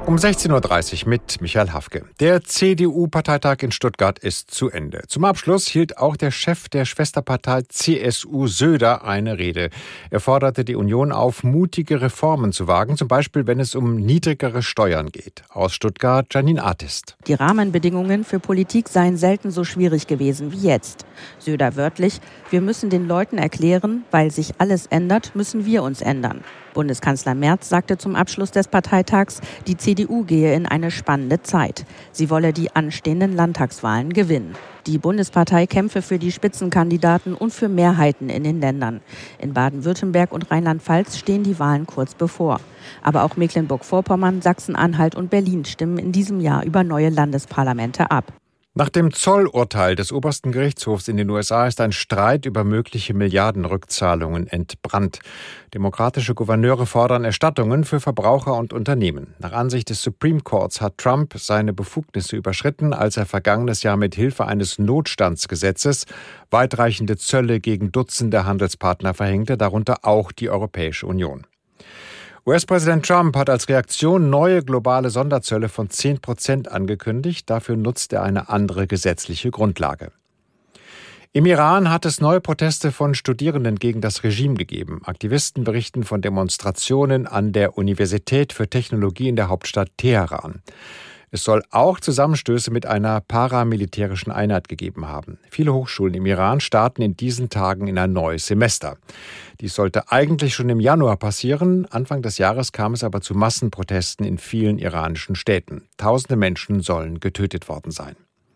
Um 16.30 Uhr mit Michael Hafke. Der CDU-Parteitag in Stuttgart ist zu Ende. Zum Abschluss hielt auch der Chef der Schwesterpartei CSU Söder eine Rede. Er forderte die Union auf, mutige Reformen zu wagen, zum Beispiel wenn es um niedrigere Steuern geht. Aus Stuttgart, Janine Artist. Die Rahmenbedingungen für Politik seien selten so schwierig gewesen wie jetzt. Söder wörtlich: Wir müssen den Leuten erklären, weil sich alles ändert, müssen wir uns ändern. Bundeskanzler Merz sagte zum Abschluss des Parteitags, die CDU gehe in eine spannende Zeit. Sie wolle die anstehenden Landtagswahlen gewinnen. Die Bundespartei kämpfe für die Spitzenkandidaten und für Mehrheiten in den Ländern. In Baden-Württemberg und Rheinland-Pfalz stehen die Wahlen kurz bevor. Aber auch Mecklenburg-Vorpommern, Sachsen-Anhalt und Berlin stimmen in diesem Jahr über neue Landesparlamente ab. Nach dem Zollurteil des obersten Gerichtshofs in den USA ist ein Streit über mögliche Milliardenrückzahlungen entbrannt. Demokratische Gouverneure fordern Erstattungen für Verbraucher und Unternehmen. Nach Ansicht des Supreme Courts hat Trump seine Befugnisse überschritten, als er vergangenes Jahr mit Hilfe eines Notstandsgesetzes weitreichende Zölle gegen Dutzende Handelspartner verhängte, darunter auch die Europäische Union. US-Präsident Trump hat als Reaktion neue globale Sonderzölle von 10% angekündigt. Dafür nutzt er eine andere gesetzliche Grundlage. Im Iran hat es neue Proteste von Studierenden gegen das Regime gegeben. Aktivisten berichten von Demonstrationen an der Universität für Technologie in der Hauptstadt Teheran. Es soll auch Zusammenstöße mit einer paramilitärischen Einheit gegeben haben. Viele Hochschulen im Iran starten in diesen Tagen in ein neues Semester. Dies sollte eigentlich schon im Januar passieren. Anfang des Jahres kam es aber zu Massenprotesten in vielen iranischen Städten. Tausende Menschen sollen getötet worden sein.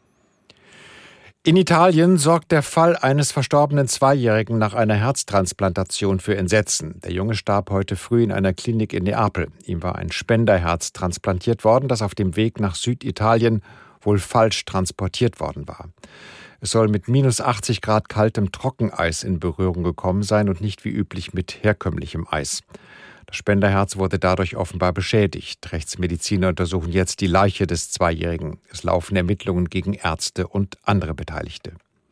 In Italien sorgt der Fall eines verstorbenen Zweijährigen nach einer Herztransplantation für Entsetzen. Der Junge starb heute früh in einer Klinik in Neapel. Ihm war ein Spenderherz transplantiert worden, das auf dem Weg nach Süditalien wohl falsch transportiert worden war. Es soll mit minus 80 Grad kaltem Trockeneis in Berührung gekommen sein und nicht wie üblich mit herkömmlichem Eis. Das Spenderherz wurde dadurch offenbar beschädigt. Rechtsmediziner untersuchen jetzt die Leiche des Zweijährigen. Es laufen Ermittlungen gegen Ärzte und andere Beteiligte.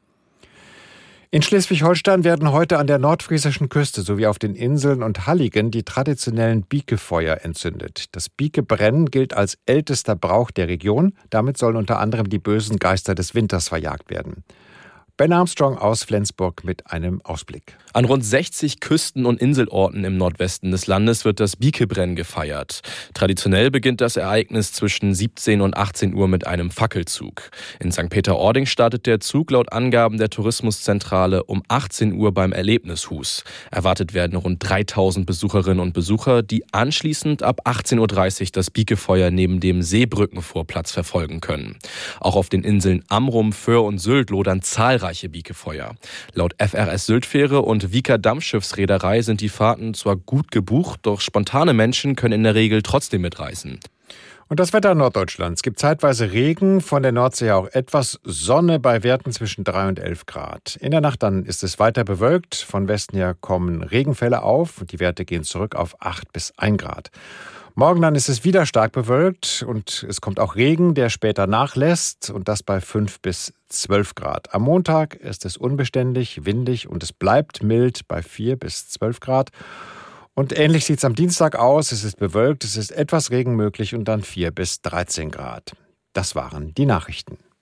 In Schleswig-Holstein werden heute an der nordfriesischen Küste sowie auf den Inseln und Halligen die traditionellen Bikefeuer entzündet. Das Bikebrennen gilt als ältester Brauch der Region. Damit sollen unter anderem die bösen Geister des Winters verjagt werden. Ben Armstrong aus Flensburg mit einem Ausblick. An rund 60 Küsten- und Inselorten im Nordwesten des Landes wird das Bikebrennen gefeiert. Traditionell beginnt das Ereignis zwischen 17 und 18 Uhr mit einem Fackelzug. In St. Peter-Ording startet der Zug laut Angaben der Tourismuszentrale um 18 Uhr beim Erlebnishus. Erwartet werden rund 3000 Besucherinnen und Besucher, die anschließend ab 18.30 Uhr das Bikefeuer neben dem Seebrückenvorplatz verfolgen können. Auch auf den Inseln Amrum, Föhr und Sylt lodern zahlreiche Bikefeuer. Laut FRS Syltfähre und Wieker Dampfschiffsreederei sind die Fahrten zwar gut gebucht, doch spontane Menschen können in der Regel trotzdem mitreisen. Und das Wetter in Norddeutschland. Es gibt zeitweise Regen, von der Nordsee auch etwas Sonne bei Werten zwischen 3 und 11 Grad. In der Nacht dann ist es weiter bewölkt. Von Westen her kommen Regenfälle auf und die Werte gehen zurück auf 8 bis 1 Grad. Morgen dann ist es wieder stark bewölkt und es kommt auch Regen, der später nachlässt und das bei 5 bis 12 Grad. Am Montag ist es unbeständig, windig und es bleibt mild bei 4 bis 12 Grad. Und ähnlich sieht es am Dienstag aus. Es ist bewölkt, es ist etwas Regen möglich und dann 4 bis 13 Grad. Das waren die Nachrichten.